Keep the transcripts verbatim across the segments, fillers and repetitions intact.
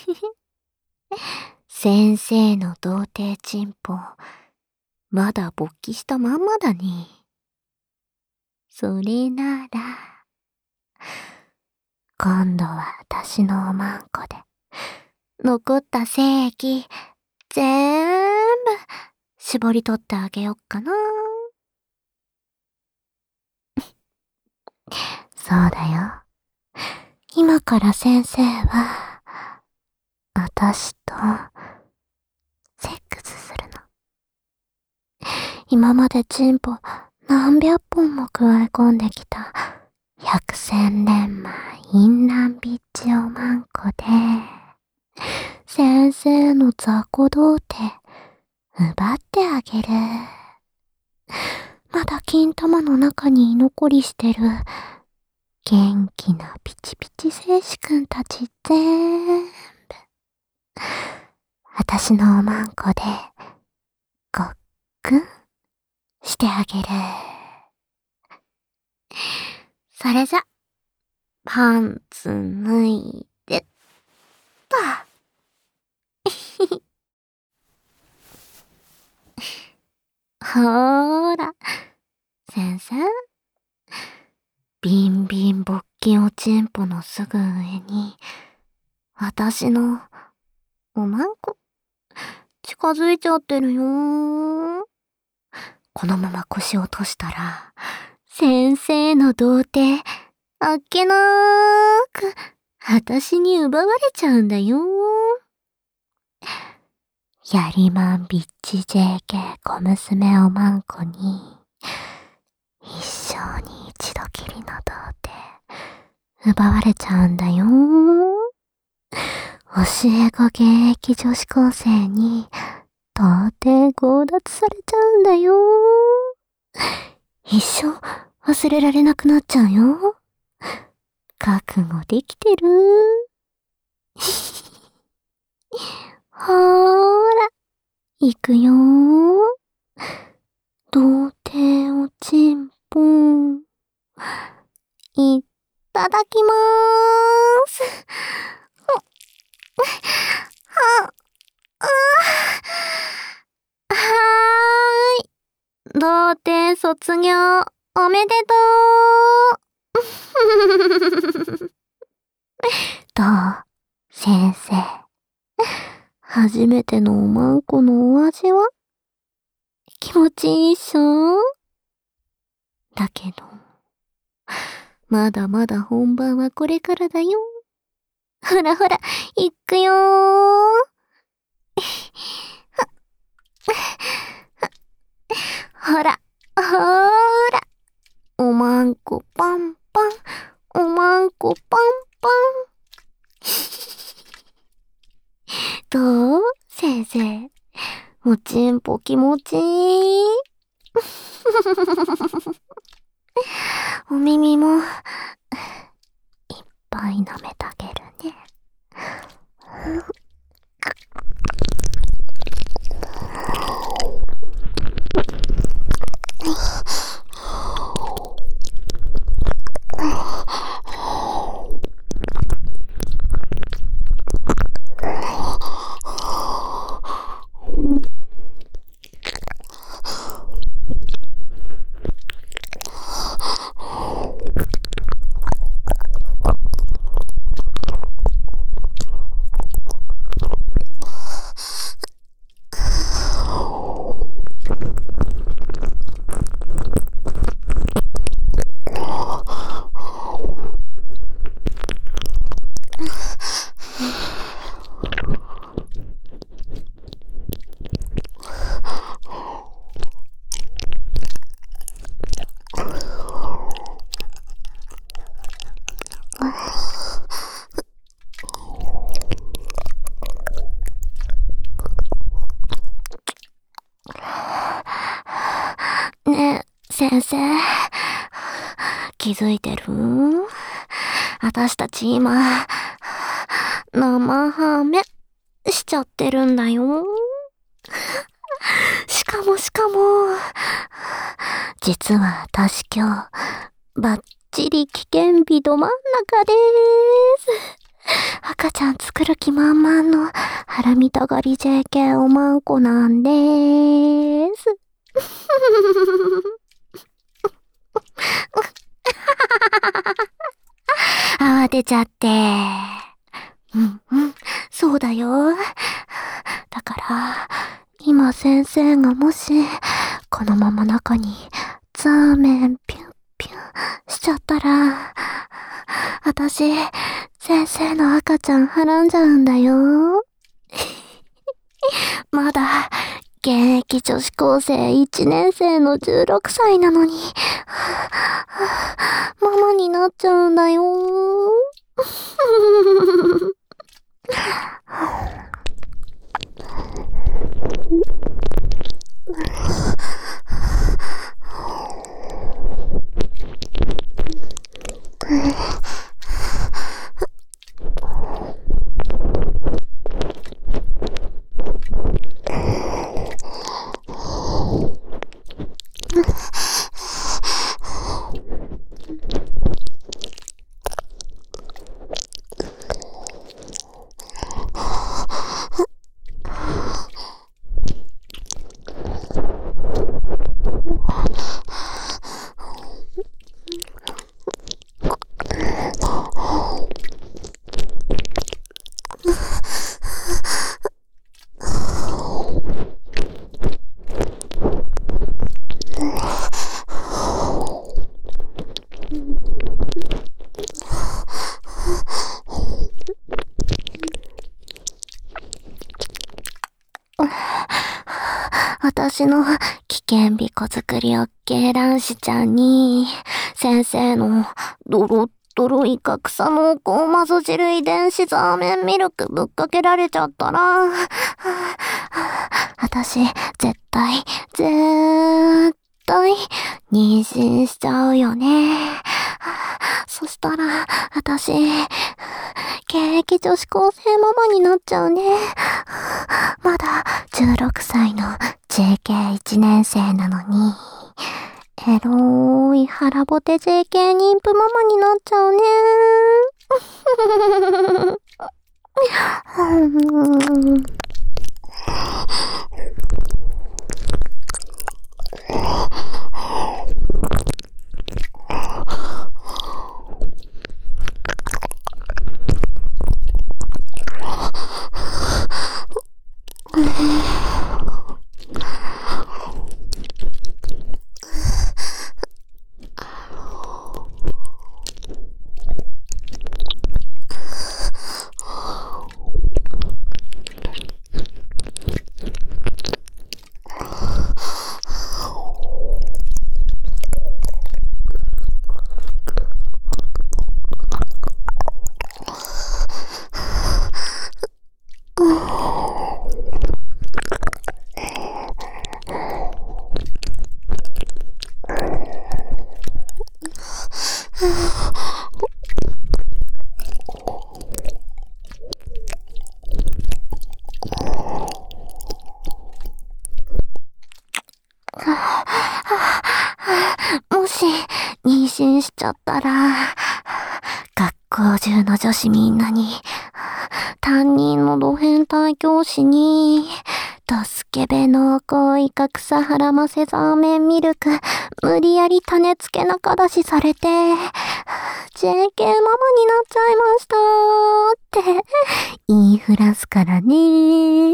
先生の童貞チンポ、まだ勃起したまんまだに。それなら、今度は私のおまんこで、残った精液、ぜーんぶ、絞り取ってあげよっかな。そうだよ。今から先生は、私と、セックスするの。今までチンポ何百本も加え込んできた、百戦錬磨淫乱ビッチおまんこで、先生の雑魚童貞、奪ってあげる。まだ金玉の中に居残りしてる、元気なピチピチ精子くんたちぜーんぶ、私のおまんこで、ごっくんしてあげる。それじゃ、パンツ脱いでっと。ほーら、先生。ビンビン勃起おちんぽのすぐ上に、私の、おまんこ、近づいちゃってるよー。このまま腰落としたら、先生の童貞、あっけなーく、私に奪われちゃうんだよー。やりまんビッチ ジェーケー 小娘おまんこに、一生に一度きりの童貞、奪われちゃうんだよー。教え子現役女子高生に、到底強奪されちゃうんだよー。一生忘れられなくなっちゃうよ。覚悟できてるほーら、いくよー。童貞おちんぽん。いただきまーす。は、あ、はーい。童貞卒業、おめでとう。どう、先生。初めてのおまんこのお味は気持ちいいっしょ？だけど、まだまだ本番はこれからだよ。ほらほら、いくよー。ほら、ほーら。おまんこパンパン、おまんこパンパン。どう？先生。おちんぽ気持ちいい？お耳も、いっぱい舐めてあげるね。ねえ、先生。気づいてる？私たち今、生ハメしちゃってるんだよ。しかもしかも、実は私今日、バッチリ危険日ど真ん中でーす。赤赤ちゃん作る気満々のハラミたがり ジェーケー おまんこなんでーす。慌てちゃって。うんうん、そうだよ。だから、今先生がもし、このまま中にザーメンピュンピュンしちゃったら、あたし、先生の赤ちゃんはらんじゃうんだよ。まだ、現役女子高生いちねん生のじゅうろくさいなのに、ママになっちゃうんだよ。私の危険ビコ作りオッケー男子ちゃんに、先生のドロッドロイカ草濃厚マゾ汁遺伝子ザーメンミルクぶっかけられちゃったら、私、絶対、絶対、妊娠しちゃうよね。そしたら、私、現役女子高生ママになっちゃうね。まだじゅうろくさいの ジェーケーいち 年生なのに、エローい腹ボテ ジェーケー 妊婦ママになっちゃうね。もし、妊娠しちゃったら、学校中の女子みんなに、担任のド変態教師に、ドスケベ濃厚イカ草はらませザーメンミルク、無理やり種付け中出しされて、ジェーケー ママになっちゃいましたーって言いふらすからねー。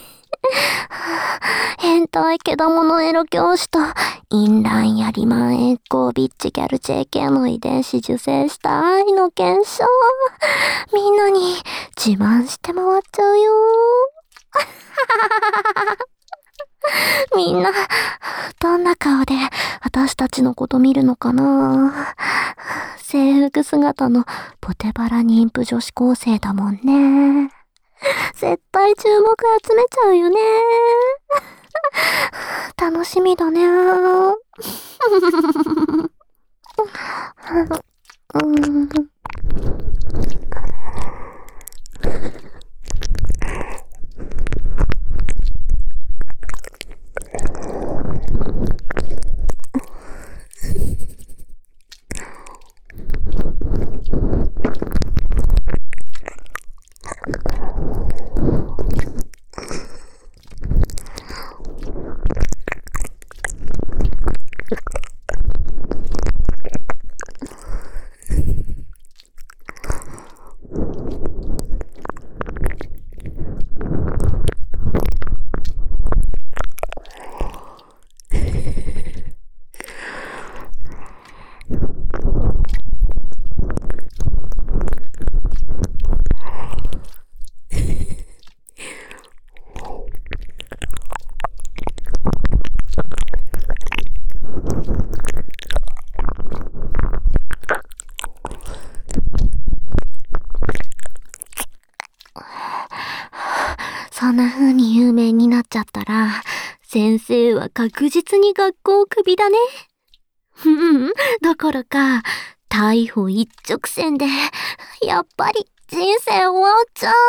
変態けだものエロ教師と、インランやリマンエッコービッチギャル ジェーケー の遺伝子受精した愛の検証。みんなに自慢して回っちゃうよー。みんな、どんな顔で私たちのこと見るのかな。制服姿のポテバラ妊婦女子高生だもんね。絶対注目集めちゃうよね。楽しみだね。うんそんな風に有名になっちゃったら、先生は確実に学校クビだね。うん、どころか、逮捕一直線で、やっぱり人生終わっちゃう。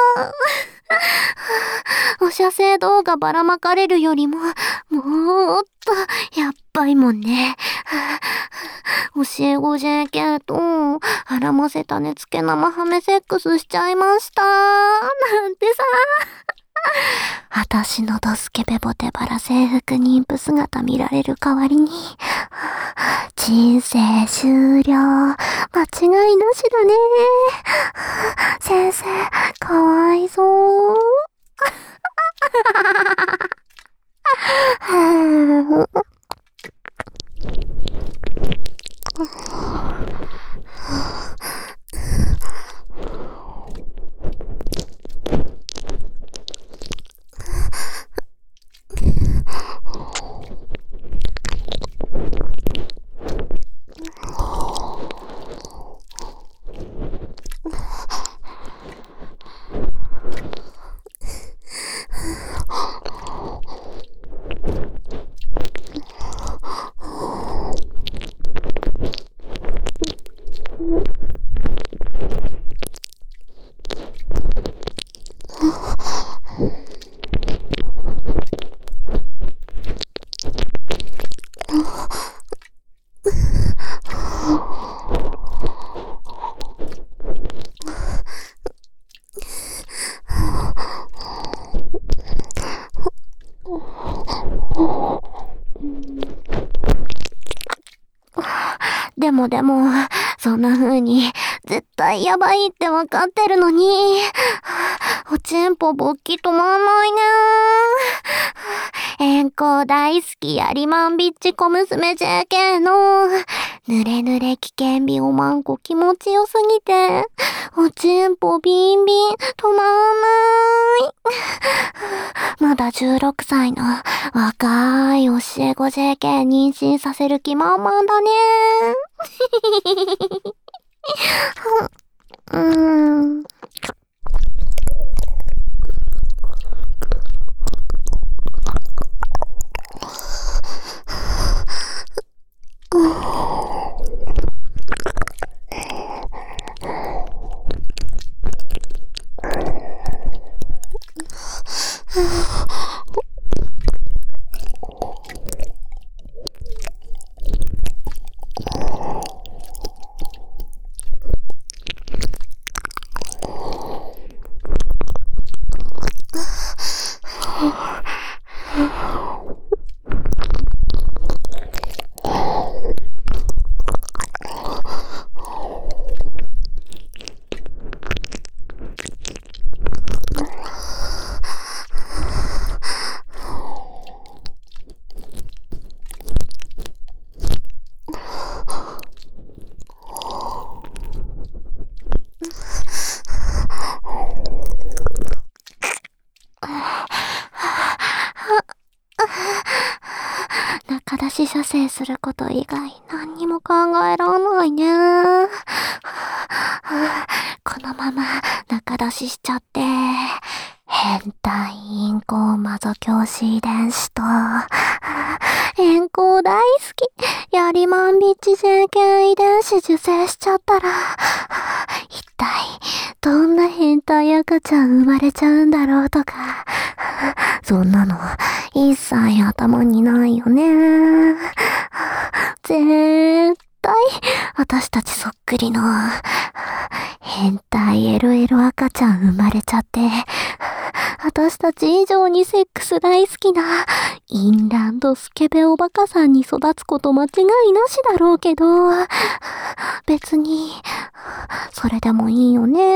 おしゃせい動画ばらまかれるよりも、もっと、やっばいもんね。教え子 ジェーケー と、絡ませた寝つけ生ハメセックスしちゃいました。なんてさ。あたしのドスケベボテバラ制服妊婦姿見られる代わりに、人生終了。間違いなしだね。先生、かわいそう。でもでも、そんな風に、絶対やばいってわかってるのに、おちんぽ勃起止まんないね。遠行大好きやりまんビッチ小娘 ジェーケー の、ぬれぬれ危険美おまんこ気持ちよすぎて、おちんぽビンビン止まんない。まだじゅうろくさいの若い教え子 ジェーケー 妊娠させる気満々だね。うーん。中出し射精すること以外何にも考えらんないね。このまま中出ししちゃって、変態インコマゾ教師遺伝子と、変更大好きやりまんビッチ ジェーケー 遺伝子受精しちゃったら、一体どんな変態赤ちゃん生まれちゃうんだろうとか、そんなの一切頭にないよね。絶対私たちそっくりの変態 エルエル 赤ちゃん生まれちゃって、私たち以上にセックス大好きなインランドスケベおバカさんに育つこと間違いなしだろうけど、別にそれでもいいよね。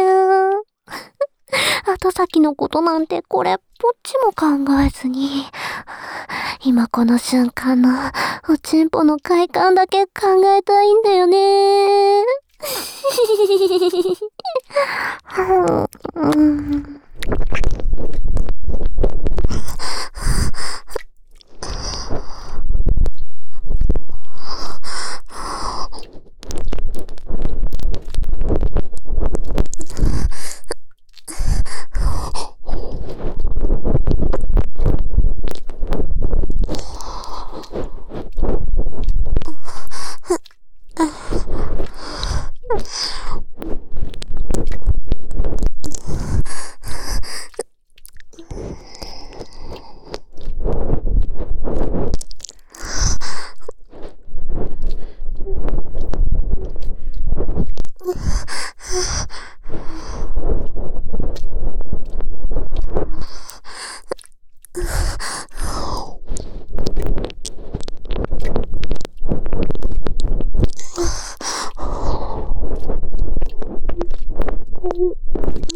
後先のことなんてこれっぽっちも考えずに、今この瞬間のおちんぽの快感だけ考えたいんだよね。うん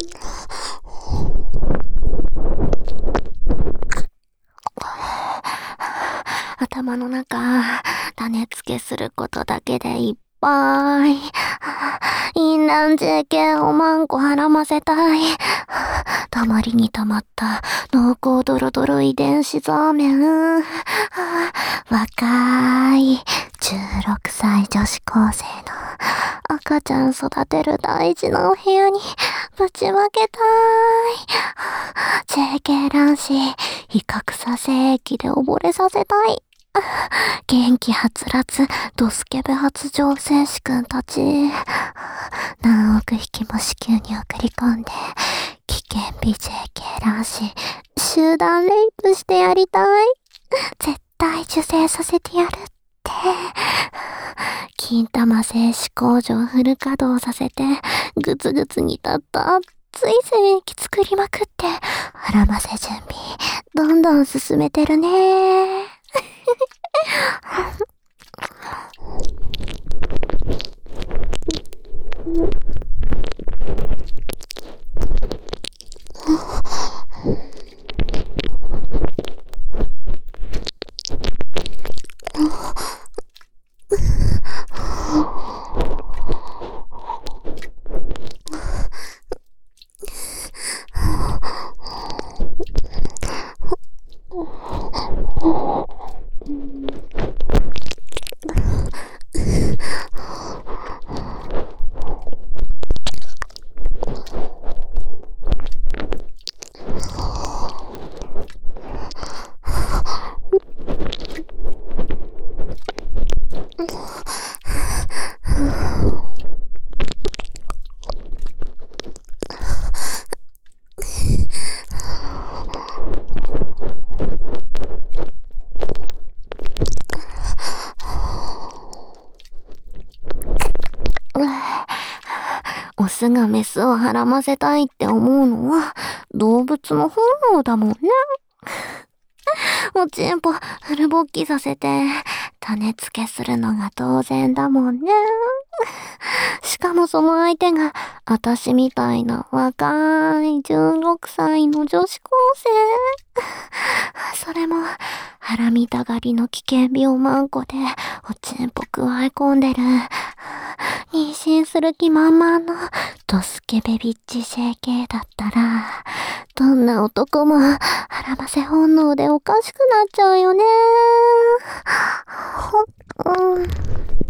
頭の中、種付けすることだけでいっぱい。インラン ジェーケー をマンコ絡ませたい。たまりにたまった濃厚ドロドロ遺伝子増麺。若いじゅうろくさい女子高生の赤ちゃん育てる大事なお部屋にぶちまけたい。ジェーケー 卵子、非核さ精液で溺れさせたい。元気はつらつ、ドスケベ発情精子くんたち。何億匹も子宮に送り込んで、危険美 ジェーケー 卵子、集団レイプしてやりたい。絶対受精させてやるって。金玉精子工場フル稼働させて、グツグツ煮立った熱い精液作りまくって、腹ませ準備、どんどん進めてるね。オスがメスをはらませたいって思うのは動物の本能だもんね。おちんぽフル勃起させて種付けするのが当然だもんね。しかもその相手があたしみたいな若いじゅうろくさいの女子高生。それもハラミたがりの危険病マンコでおちんぽくわえ込んでる妊娠する気満々のドスケベビッチ ジェーケー だったらどんな男もハラませ本能でおかしくなっちゃうよね。うん。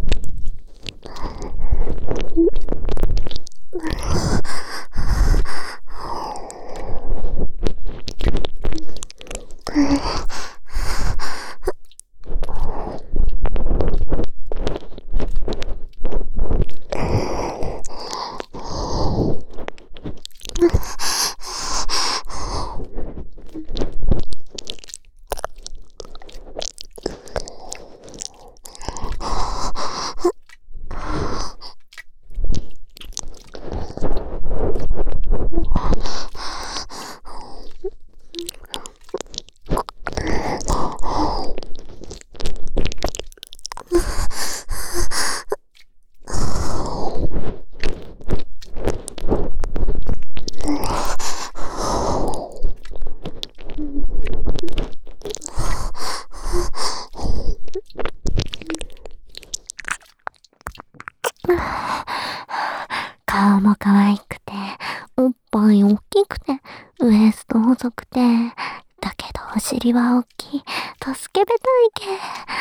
顔も可愛くて、おっぱい大きくて、ウエスト細くて、だけどお尻は大きい、ドスケベ体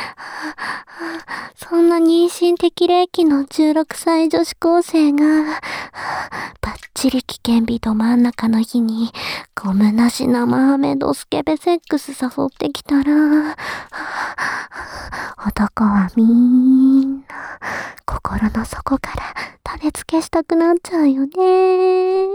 型。そんな妊娠適齢期のじゅうろくさい女子高生が、バッチリ危険日ど真ん中の日に、ゴムなし生ハメドスケベセックス誘ってきたら、男はみんな、心の底から種付けしたくなっちゃうよね。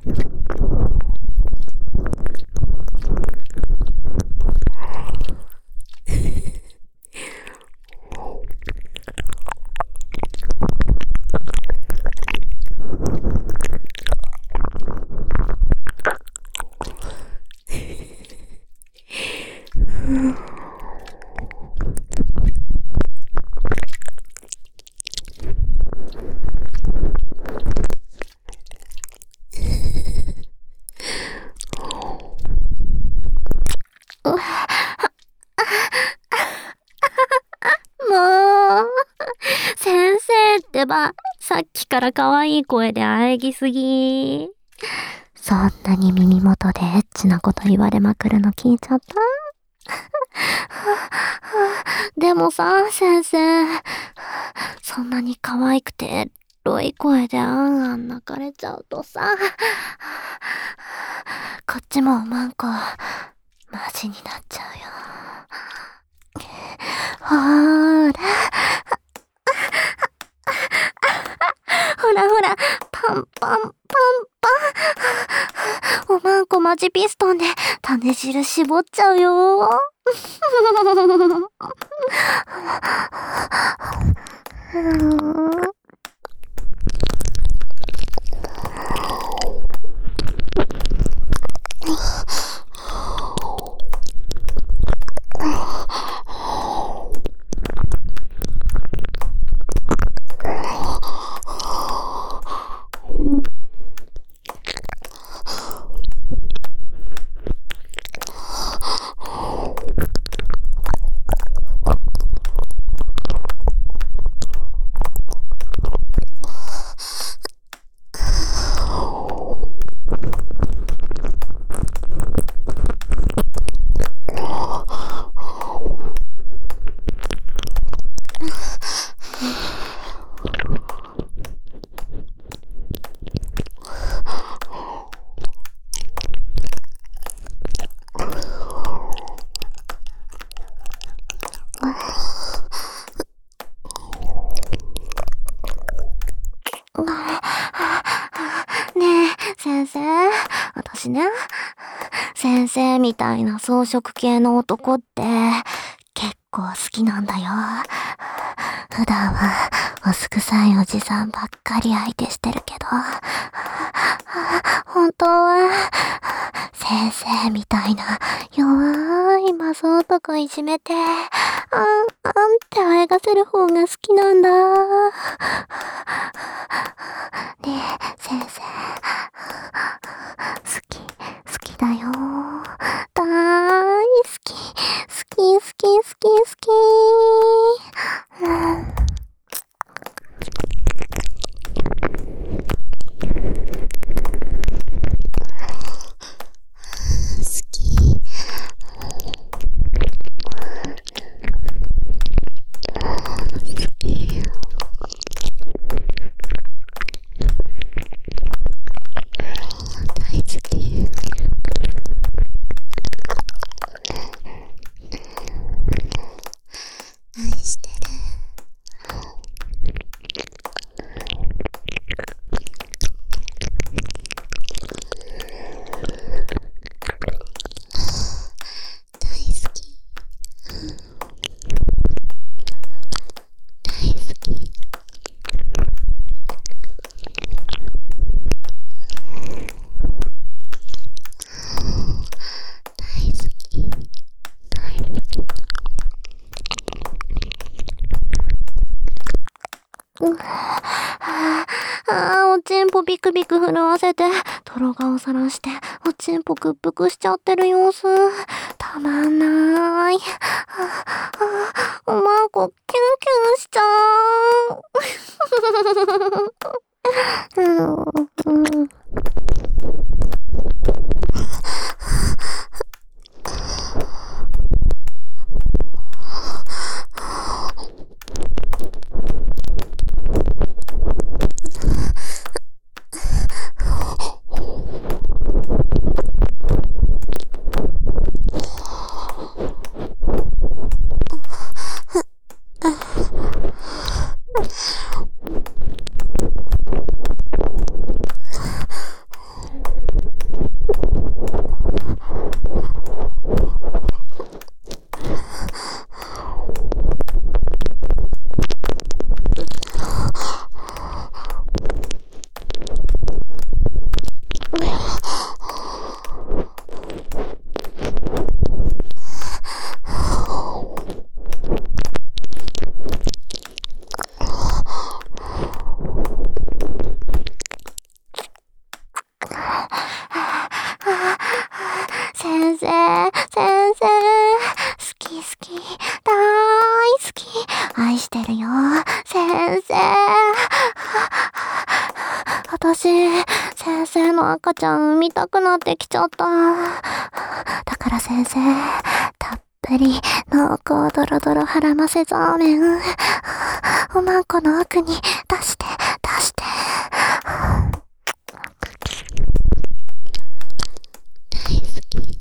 先生ってば、さっきから可愛い声で喘ぎすぎ。そんなに耳元でエッチなこと言われまくるの聞いちゃった。でもさ、先生、そんなに可愛くてエロい声であんあん泣かれちゃうとさ、こっちもマンコマジになっちゃうよ。ほーらほらほら、パンパンパンパン。おまんこマジピストンで種汁絞っちゃうよ。ねえ、先生。私ね、先生みたいな草食系の男って結構好きなんだよ。普段はおすくさいおじさんばっかり相手してるけど、本当は先生みたいな弱いマス男いじめて、あんあんってあえがせる方が好きなんだ。ねえ、先生。好き、好きだよ。だーい好き、好き、好き、好き、好き。うん。ああ、おちんぽビクビク震わせて、泥顔さらして、おちんぽ屈服しちゃってる様子。たまんない。ああ、おまんこ、キュンキュンしちゃう。うんうん、 先生、先生、好き好き、大好き、愛してるよ、先生。私、先生の赤ちゃん産みたくなってきちゃった。だから先生、たっぷり濃厚ドロドロ腹ませザーメン、おまんこの奥に出して、出して。大好き。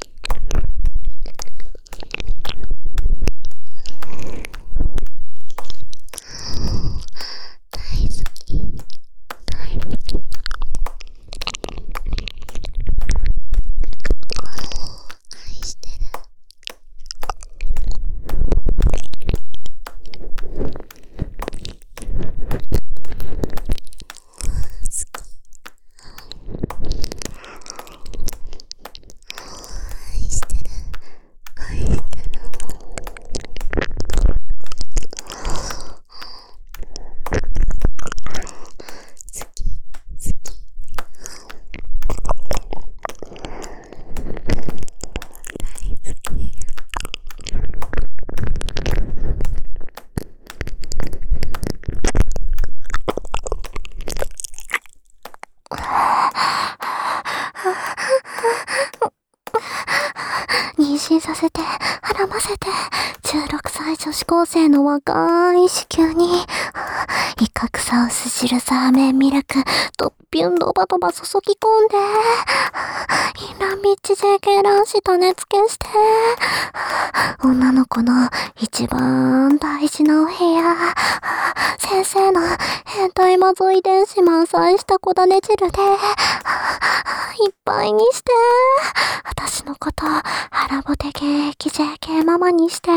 妊娠させて、孕ませて、じゅうろくさい女子高生の若い子宮に、イカクサウス汁サーメンミルク、ドッピュンドバドバ注ぎ込んで、イラミッチ ジェーケー 卵子種付けして、女の子の一番大事なお部屋、先生の変態マゾ遺伝子満載した子種汁で、いっぱいにして、私のこと、腹ぼてケーキ ジェーケー ママにして。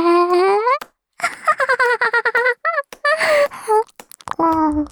うん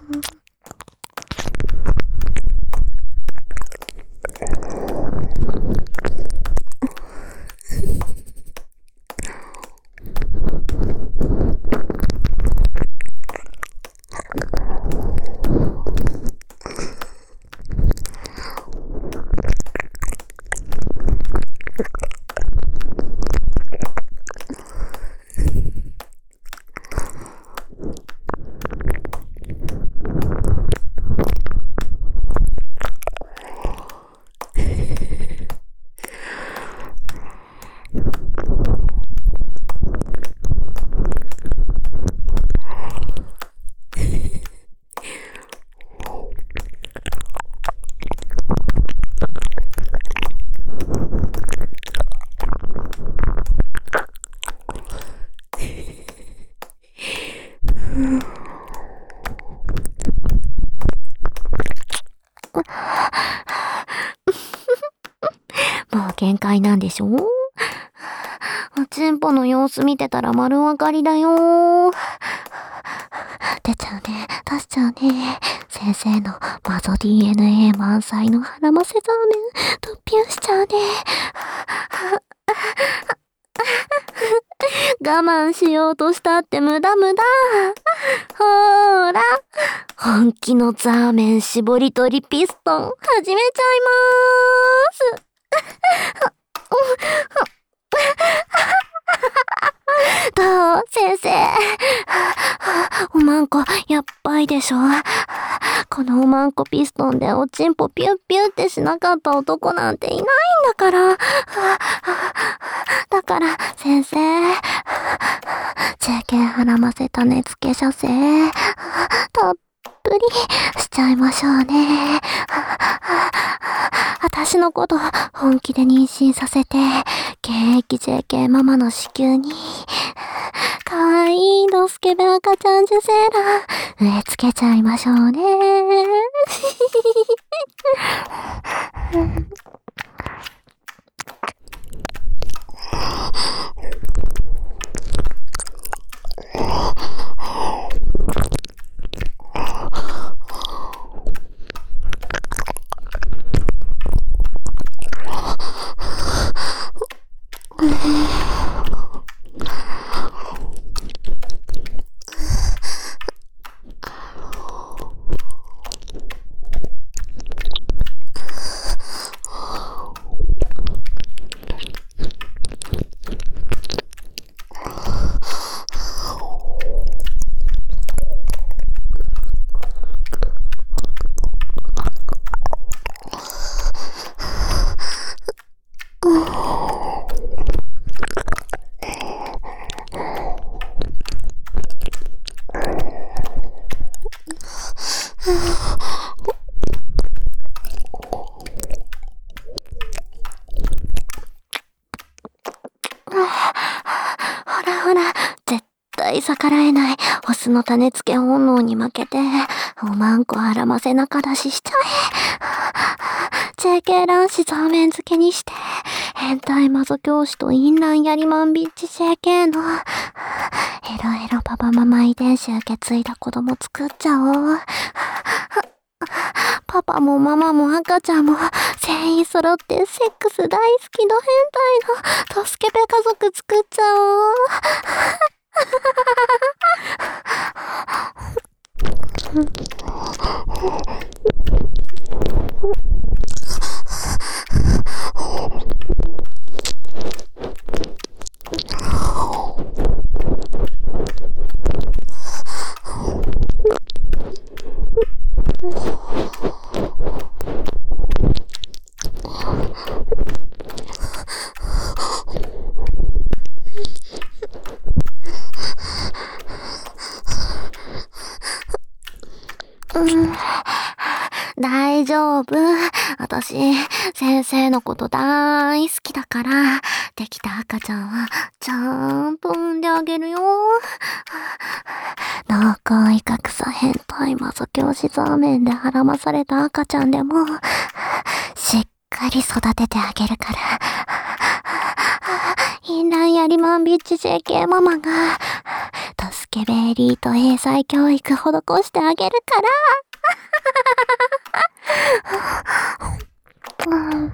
もう限界なんでしょ？おちんぽの様子見てたら丸分かりだよ。出ちゃうね、出しちゃうね。先生のマゾ ディーエヌエー 満載の腹ませザーメン、突ピュンしちゃうね。我慢しようとしたって無駄無駄。ほーら、本気のザーメン絞り取りピストン始めちゃいまーす。どう先生。おまんこ、やっばいでしょ。このおまんこピストンでおちんぽピュッピュッってしなかった男なんていないんだから。だから、先生。ジェーケー 腹ませ種付け射精。たっぷりしちゃいましょうね。私のこと本気で妊娠させて、現役 ジェーケー ママの子宮に、かわいいドスケベ赤ちゃん受精卵、植え付けちゃいましょうね。 対逆らえないオスの種付け本能に負けて、おまんこあらま背中出ししちゃえ。ジェーケー 卵子座面付けにして、変態マゾ教師とインランやりまんビッチ ジェーケー の、エロエロパパママ遺伝子受け継いだ子供作っちゃおう。パパもママも赤ちゃんも全員揃ってセックス大好きの変態のトスケベ家族作っちゃおう。うん、大丈夫。私、先生のこと大好きだから、できた赤ちゃんは、ちゃんと産んであげるよ。濃厚威嚇さ変態マゾ教師座面ではらまされた赤ちゃんでも、しっかり育ててあげるから。インランやりまんビッチ ジェーケー ママが、トスケベエリート英才教育施してあげるから。うん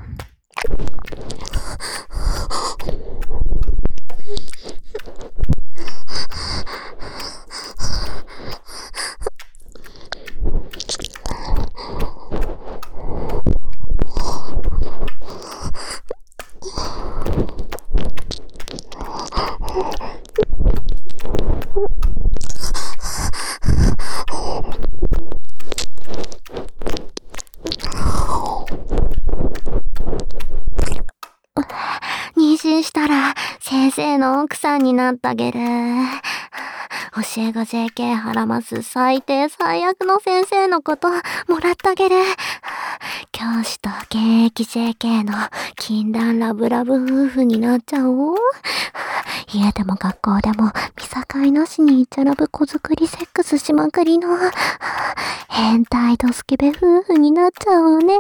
妊娠したら先生の奥さんになってあげる。教えが ジェーケー はらます最低最悪の先生のこともらってあげる。教師と現役 ジェーケー の禁断ラブラブ夫婦になっちゃおう。家でも学校でも見境なしにイチャラブ子作りセックスしまくりの変態ドスケベ夫婦になっちゃおうね。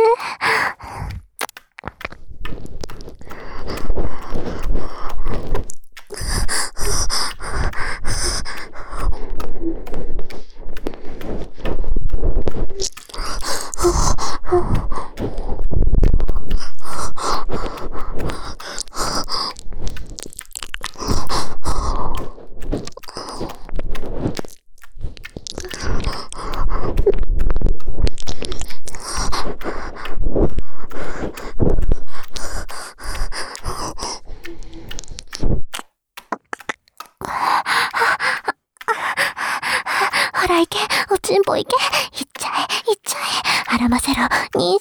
ほら行け、おちんぽ行け、行っちゃえ、行っちゃえ、はらませろ、妊娠させろ。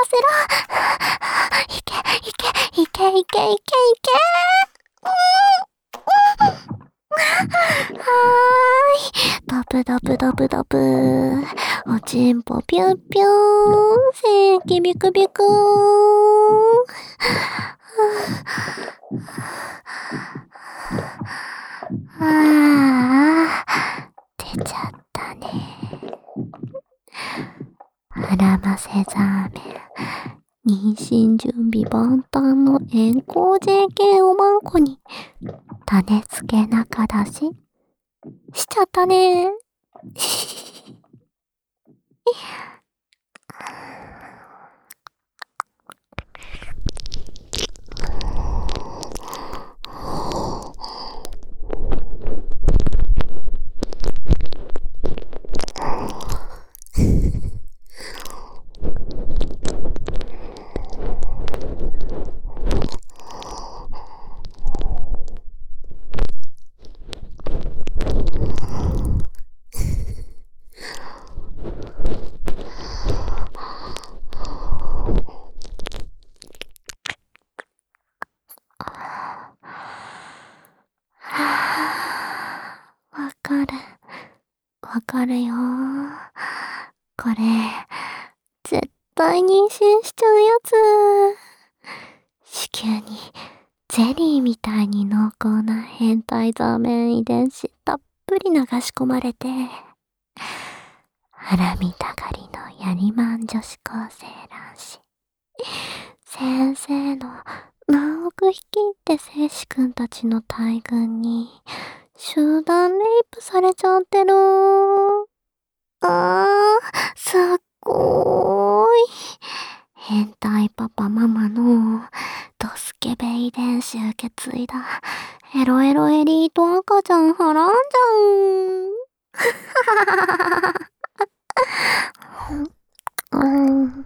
行け、行け、行け、行け、行け、行け。はーい。ドブドブドブドブ。おちんぽぴゅんぴゅん。せーきびくびくー。ああ、出ちゃったね。はらませザーメン。妊娠準備万端の遠行 ジェーケー おまんこに種付け中出ししちゃったね。わかる。わかるよ。これ、絶対妊娠しちゃうやつ。子宮にゼリーみたいに濃厚な変態ザーメン遺伝子たっぷり流し込まれて、ハラミたがりのやりまん女子高生男子。先生の何億匹って聖子くんたちの大群に集団レイプされちゃってる。あー、すっごーい。変態パパママのドスケベ遺伝子受け継いだエロエロエリート赤ちゃんはらんじゃん。うん。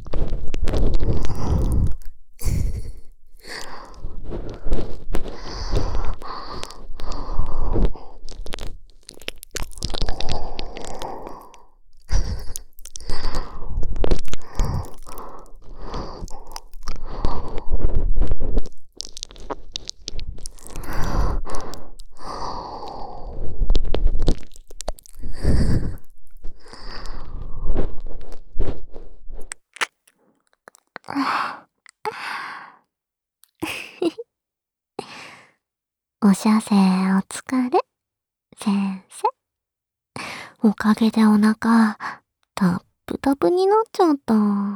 おしゃせお疲れ、先生。おかげでお腹、タップタプになっちゃった。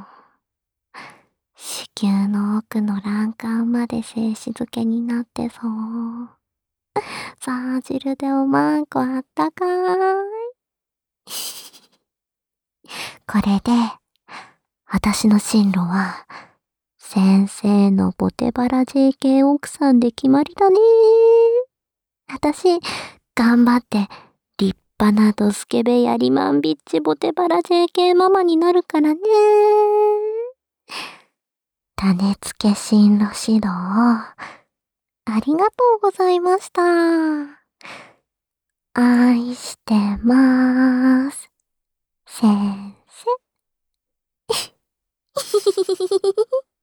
子宮の奥の卵管まで精子漬けになってそう。さあ汁でおまんこあったかーい。これで、私の進路は、先生のボテバラ ジェーケー 奥さんで決まりだねー。私、頑張って、立派なドスケベやりまんビッチボテバラ ジェーケー ママになるからねー。種付け進路指導、ありがとうございました。愛してまーす。先生。